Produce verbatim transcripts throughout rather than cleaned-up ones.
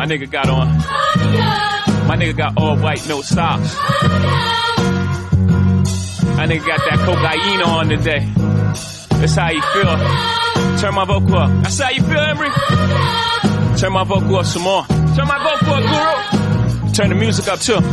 nigga got on. My nigga got all white, no socks. My nigga got that cocaine on today. That's how you feel. Turn my vocal up. That's how you feel, Emery? Turn my vocal up some more. Turn my vocal up, Guru. Turn the music up too.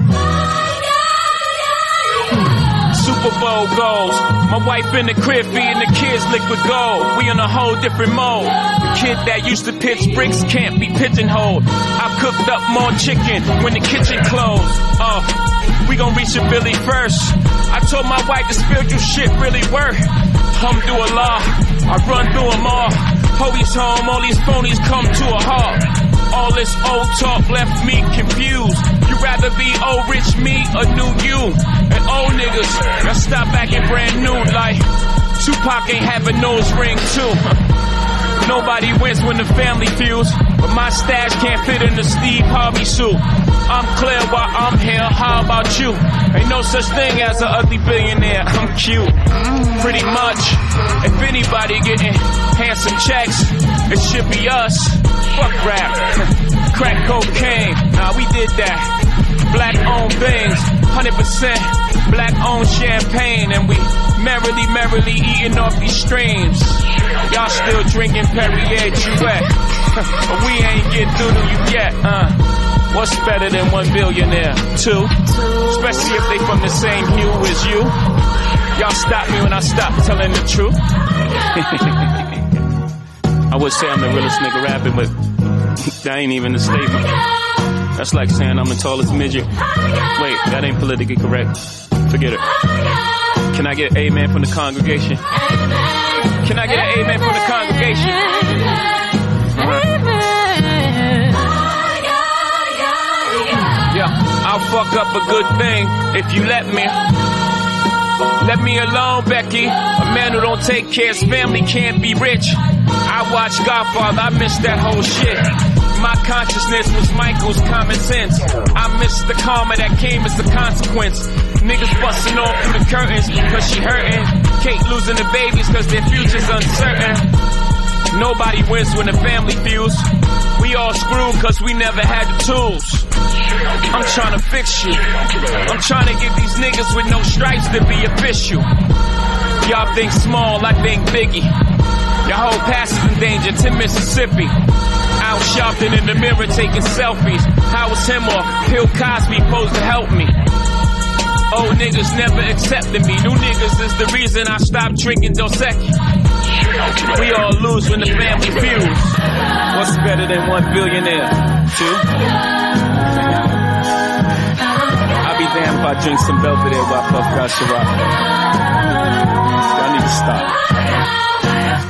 Super Bowl goals. My wife in the crib feeding the kids liquid gold. We on a whole different mode. The kid that used to pitch bricks can't be pigeonholed. I cooked up more chicken when the kitchen closed. Oh, we gon' reach a Billy first. I told my wife the spiritual shit really work. Alhamdulillah, I run through them all. Hoey's home, all these phonies come to a halt. All this old talk left me confused. You rather be old rich me or new you? And old niggas that stop acting brand new like Tupac ain't have a nose ring too. Nobody wins when the family feuds, but my stash can't fit in the Steve Harvey suit. I'm clear while I'm here, how about you? Ain't no such thing as an ugly billionaire, I'm cute. Pretty much, if anybody getting handsome checks, it should be us. Fuck rap, crack cocaine, nah we did that. Black owned things, one hundred percent black owned champagne. And we merrily, merrily eating off these streams. Y'all still drinking Perrier Jouet, but we ain't get through to you yet, uh. What's better than one billionaire? Two. Especially if they from the same hue as you. Y'all stop me when I stop telling the truth. I would say I'm the realest nigga rapping, but that ain't even a statement. That's like saying I'm the tallest midget. Wait, that ain't politically correct. Forget it. Can I get an amen from the congregation? Can I get an amen from the congregation? Uh-huh. I'll fuck up a good thing if you let me. Let me alone, Becky. A man who don't take care of his family can't be rich. I watched Godfather, I missed that whole shit. My consciousness was Michael's common sense. I missed the karma that came as the consequence. Niggas busting off through the curtains because she hurting. Kate losing the babies because their future's uncertain. Nobody wins when the family feuds. We all screwed cause we never had the tools. I'm trying to fix you. I'm trying to get these niggas with no stripes to be official. Y'all think small, I think biggie. Your whole past is in danger, to Mississippi. Out shopping in the mirror taking selfies. How was him or Bill Cosby supposed to help me? Old niggas never accepted me. New niggas is the reason I stopped drinking Dos Equis. We all lose when the family feuds. What's better than one billionaire? Two? I'll be damned if I drink some Belvedere while I puff got Ciroc. I need to stop.